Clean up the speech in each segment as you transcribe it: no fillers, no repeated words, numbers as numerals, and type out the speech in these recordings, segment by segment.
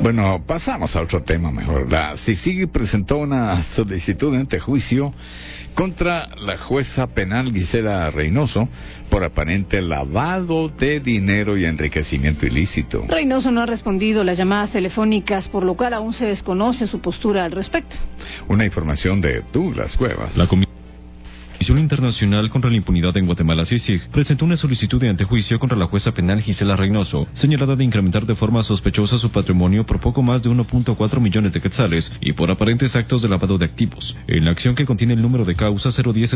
Bueno, pasamos a otro tema mejor. La CICIG presentó una solicitud de antejuicio contra la jueza penal Gisela Reynoso por aparente lavado de dinero y enriquecimiento ilícito. Reynoso no ha respondido las llamadas telefónicas, por lo cual aún se desconoce su postura al respecto. Una información de Douglas Cuevas. La Comisión Internacional contra la Impunidad en Guatemala, CICIG, presentó una solicitud de antejuicio contra la jueza penal Gisela Reynoso, señalada de incrementar de forma sospechosa su patrimonio por poco más de 1.4 millones de quetzales y por aparentes actos de lavado de activos. En la acción que contiene el número de causa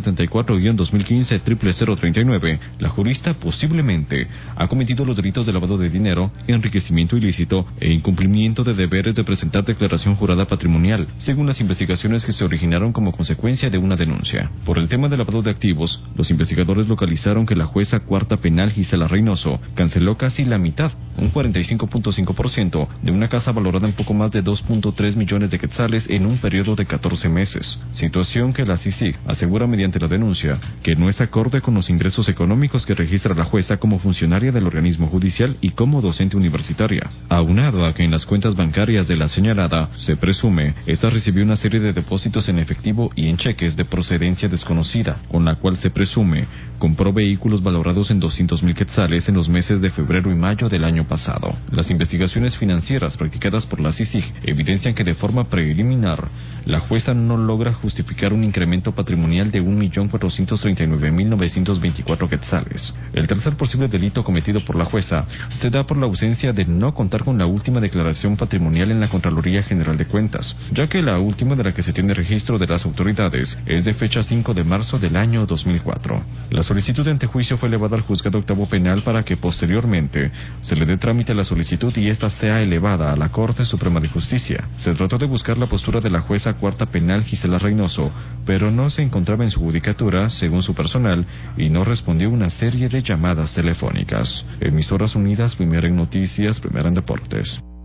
01074-2015-00039, la jurista posiblemente ha cometido los delitos de lavado de dinero, enriquecimiento ilícito e incumplimiento de deberes de presentar declaración jurada patrimonial, según las investigaciones que se originaron como consecuencia de una denuncia. Por el tema de lavado de activos, los investigadores localizaron que la jueza cuarta penal Gisela Reynoso canceló casi la mitad, un 45.5%, de una casa valorada en poco más de 2.3 millones de quetzales en un periodo de 14 meses. Situación que la CICIG asegura mediante la denuncia que no es acorde con los ingresos económicos que registra la jueza como funcionaria del organismo judicial y como docente universitaria. Aunado a que en las cuentas bancarias de la señalada, se presume, esta recibió una serie de depósitos en efectivo y en cheques de procedencia desconocida, con la cual se presume compró vehículos valorados en 200,000 quetzales en los meses de febrero y mayo del año pasado. Las investigaciones financieras practicadas por la CICIG evidencian que de forma preliminar, la jueza no logra justificar un incremento patrimonial de 1.439.924 quetzales. El tercer posible delito cometido por la jueza se da por la ausencia de no contar con la última declaración patrimonial en la Contraloría General de Cuentas, ya que la última de la que se tiene registro de las autoridades es de fecha 5 de marzo del año 2004. La solicitud de antejuicio fue elevada al Juzgado Octavo Penal para que posteriormente se le dé trámite a la solicitud y ésta sea elevada a la Corte Suprema de Justicia. Se trató de buscar la postura de la jueza cuarta penal Gisela Reynoso, pero no se encontraba en su judicatura, según su personal, y no respondió una serie de llamadas telefónicas. Emisoras Unidas, primera en noticias, primera en deportes.